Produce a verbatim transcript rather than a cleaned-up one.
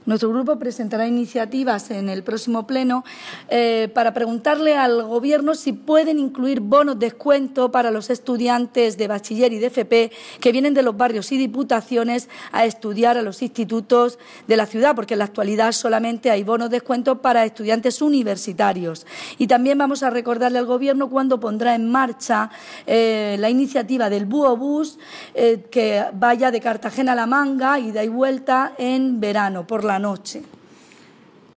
Nuestro grupo presentará iniciativas en el próximo pleno eh, para preguntarle al Gobierno si pueden incluir bonos de descuento para los estudiantes de bachiller y de F P que vienen de los barrios y diputaciones a estudiar a los institutos de la ciudad, porque en la actualidad solamente hay bonos de descuento para estudiantes universitarios. Y también vamos a recordarle al Gobierno cuándo pondrá en marcha eh, la iniciativa del Buobús eh, que vaya de Cartagena a La Manga, ida y vuelta en verano, por la noche.